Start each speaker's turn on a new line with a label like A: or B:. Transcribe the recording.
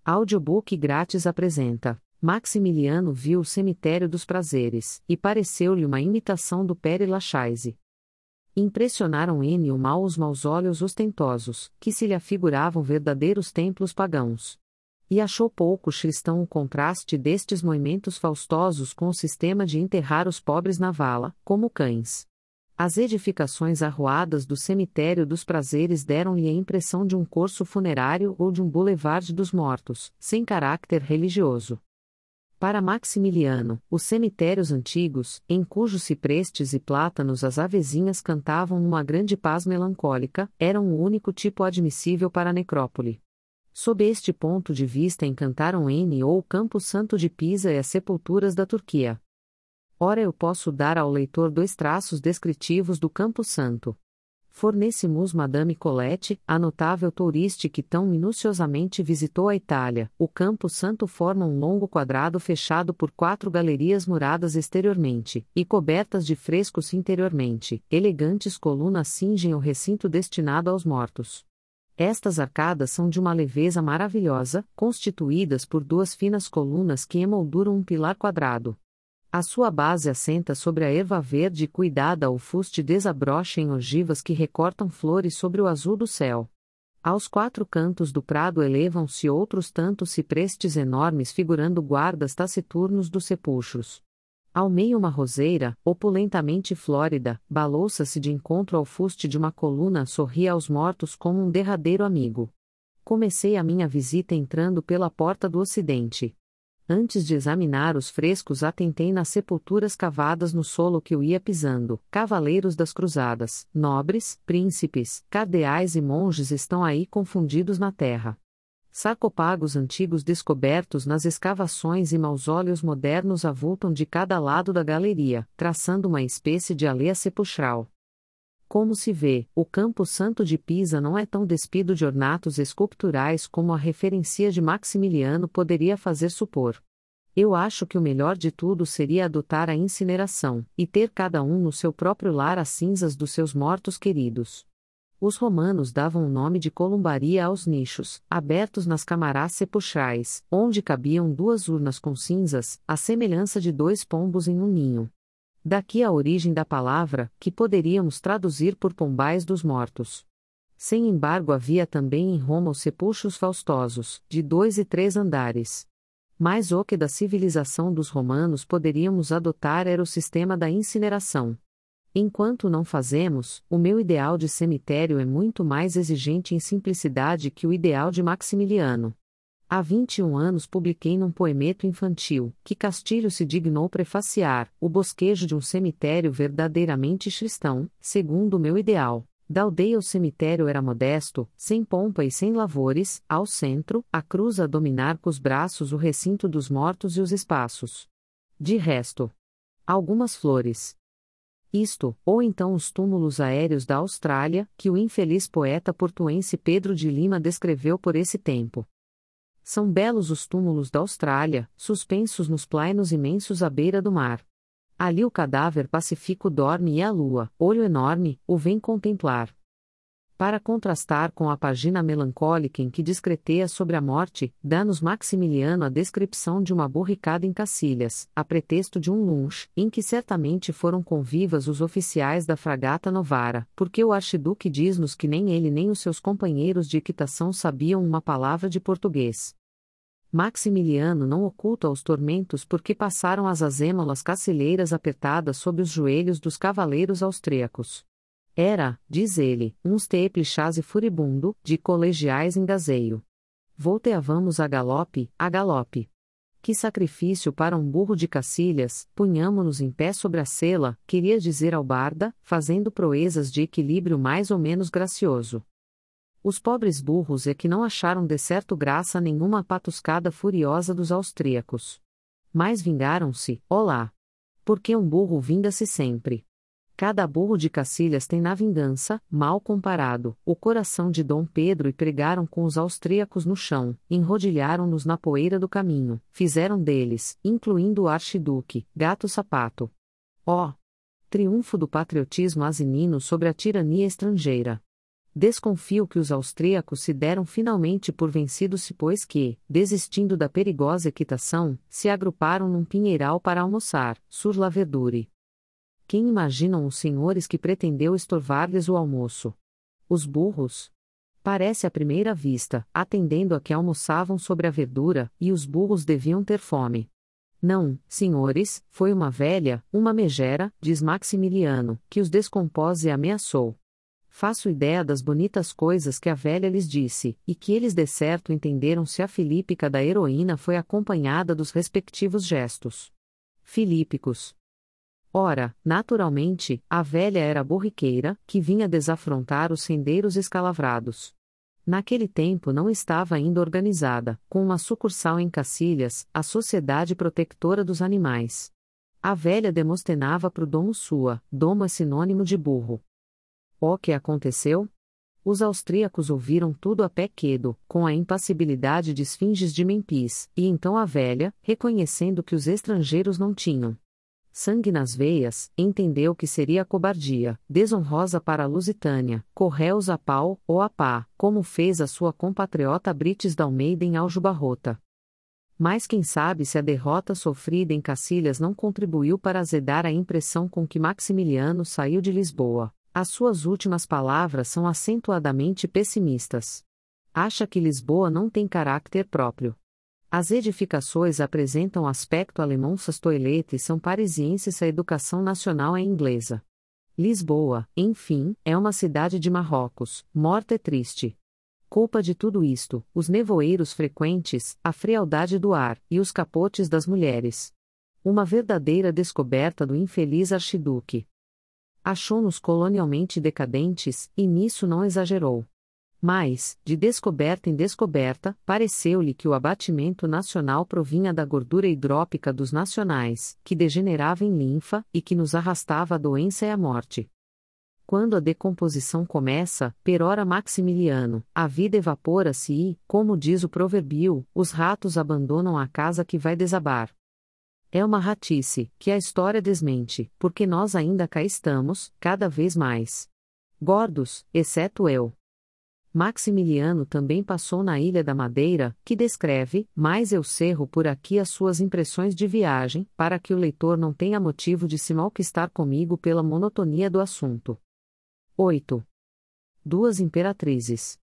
A: Audiobook grátis apresenta: Maximiliano viu o Cemitério dos Prazeres, e pareceu-lhe uma imitação do Père Lachaise. Impressionaram-N o mal os mausoléus ostentosos, que se lhe afiguravam verdadeiros templos pagãos. E achou pouco cristão o contraste destes moimentos faustosos com o sistema de enterrar os pobres na vala, como cães. As edificações arruadas do Cemitério dos Prazeres deram-lhe a impressão de um corso funerário ou de um boulevard dos mortos, sem caráter religioso. Para Maximiliano, os cemitérios antigos, em cujos ciprestes e plátanos as avezinhas cantavam uma grande paz melancólica, eram o único tipo admissível para a necrópole. Sob este ponto de vista encantaram-N ou o Campo Santo de Pisa e as sepulturas da Turquia. Ora eu posso dar ao leitor 2 traços descritivos do Campo Santo. Fornece-nos Madame Colette, a notável touriste que tão minuciosamente visitou a Itália. O Campo Santo forma um longo quadrado fechado por 4 galerias muradas exteriormente, e cobertas de frescos interiormente. Elegantes colunas cingem o recinto destinado aos mortos. Estas arcadas são de uma leveza maravilhosa, constituídas por 2 finas colunas que emolduram um pilar quadrado. A sua base assenta sobre a erva verde e cuidada o fuste desabrocha em ogivas que recortam flores sobre o azul do céu. Aos 4 cantos do prado elevam-se outros tantos ciprestes enormes figurando guardas taciturnos dos sepulcros. Ao meio uma roseira, opulentamente flórida, balouça-se de encontro ao fuste de uma coluna sorria aos mortos como um derradeiro amigo. Comecei a minha visita entrando pela porta do ocidente. Antes de examinar os frescos atentei nas sepulturas cavadas no solo que eu ia pisando. Cavaleiros das cruzadas, nobres, príncipes, cardeais e monges estão aí confundidos na terra. Sarcófagos antigos descobertos nas escavações e mausoléus modernos avultam de cada lado da galeria, traçando uma espécie de aldeia sepulcral. Como se vê, o Campo Santo de Pisa não é tão despido de ornatos esculturais como a referência de Maximiliano poderia fazer supor. Eu acho que o melhor de tudo seria adotar a incineração, e ter cada um no seu próprio lar as cinzas dos seus mortos queridos. Os romanos davam o nome de columbaria aos nichos, abertos nas camarás sepulcrais, onde cabiam 2 urnas com cinzas, à semelhança de 2 pombos em um ninho. Daqui a origem da palavra, que poderíamos traduzir por pombais dos mortos. Sem embargo havia também em Roma os sepulcros faustosos, de 2 e 3 andares. Mas o que da civilização dos romanos poderíamos adotar era o sistema da incineração. Enquanto não fazemos, o meu ideal de cemitério é muito mais exigente em simplicidade que o ideal de Maximiliano. Há 21 anos publiquei num poemeto infantil, que Castilho se dignou prefaciar, o bosquejo de um cemitério verdadeiramente cristão, segundo o meu ideal. Da aldeia o cemitério era modesto, sem pompa e sem lavores, ao centro, a cruz a dominar com os braços o recinto dos mortos e os espaços. De resto, algumas flores. Isto, ou então os túmulos aéreos da Austrália, que o infeliz poeta portuense Pedro de Lima descreveu por esse tempo. São belos os túmulos da Austrália, suspensos nos plainos imensos à beira do mar. Ali o cadáver pacífico dorme e a lua, olho enorme, o vem contemplar. Para contrastar com a página melancólica em que discreteia sobre a morte, dá-nos Maximiliano a descrição de uma borricada em Cacilhas, a pretexto de um lunch, em que certamente foram convivas os oficiais da fragata Novara, porque o archiduque diz-nos que nem ele nem os seus companheiros de equitação sabiam uma palavra de português. Maximiliano não oculta os tormentos porque passaram as azêmolas cacilheiras apertadas sob os joelhos dos cavaleiros austríacos. Era, diz ele, um steeple chase furibundo, de colegiais em gazeio. Volteávamos a galope, a galope. Que sacrifício para um burro de Cacilhas, punhamo-nos em pé sobre a sela, queria dizer Albarda, fazendo proezas de equilíbrio mais ou menos gracioso. Os pobres burros é que não acharam de certo graça nenhuma a patuscada furiosa dos austríacos. Mas vingaram-se, olá! Porque um burro vinga-se sempre. Cada burro de Cacilhas tem na vingança, mal comparado, o coração de Dom Pedro e pregaram com os austríacos no chão, enrodilharam-nos na poeira do caminho, fizeram deles, incluindo o archiduque, gato-sapato. Ó! Triunfo do patriotismo asinino sobre a tirania estrangeira. Desconfio que os austríacos se deram finalmente por vencidos, pois que, desistindo da perigosa equitação, se agruparam num pinheiral para almoçar, sur la verdure. Quem imaginam os senhores que pretendeu estorvar-lhes o almoço? Os burros? Parece à primeira vista, atendendo a que almoçavam sobre a verdura, e os burros deviam ter fome. Não, senhores, foi uma velha, uma megera, diz Maximiliano, que os descompôs e ameaçou. Faço ideia das bonitas coisas que a velha lhes disse, e que eles de certo entenderam se a filípica da heroína foi acompanhada dos respectivos gestos. Filípicos. Ora, naturalmente, a velha era borriqueira, que vinha desafrontar os sendeiros escalavrados. Naquele tempo não estava ainda organizada, com uma sucursal em Cacilhas, a Sociedade Protectora dos Animais. A velha demonstrava pro domo sua, domo é sinônimo de burro. O que aconteceu? Os austríacos ouviram tudo a pé quedo, com a impassibilidade de esfinges de Memphis, e então a velha, reconhecendo que os estrangeiros não tinham sangue nas veias, entendeu que seria cobardia, desonrosa para a Lusitânia, corréus a pau, ou a pá, como fez a sua compatriota Brites d'Almeida em Aljubarrota. Mas quem sabe se a derrota sofrida em Cacilhas não contribuiu para azedar a impressão com que Maximiliano saiu de Lisboa. As suas últimas palavras são acentuadamente pessimistas. Acha que Lisboa não tem caráter próprio. As edificações apresentam aspecto alemão, as toilettes são parisienses, a educação nacional é inglesa. Lisboa, enfim, é uma cidade de Marrocos, morta e triste. Culpa de tudo isto, os nevoeiros frequentes, a frialdade do ar, e os capotes das mulheres. Uma verdadeira descoberta do infeliz archiduque. Achou-nos colonialmente decadentes, e nisso não exagerou. Mas, de descoberta em descoberta, pareceu-lhe que o abatimento nacional provinha da gordura hidrópica dos nacionais, que degenerava em linfa, e que nos arrastava a doença e a morte. Quando a decomposição começa, perora Maximiliano, a vida evapora-se e, como diz o provérbio, os ratos abandonam a casa que vai desabar. É uma ratice, que a história desmente, porque nós ainda cá estamos, cada vez mais gordos, exceto eu. Maximiliano também passou na Ilha da Madeira, que descreve, mas eu cerro por aqui as suas impressões de viagem, para que o leitor não tenha motivo de se malquistar comigo pela monotonia do assunto. 8. Duas Imperatrizes.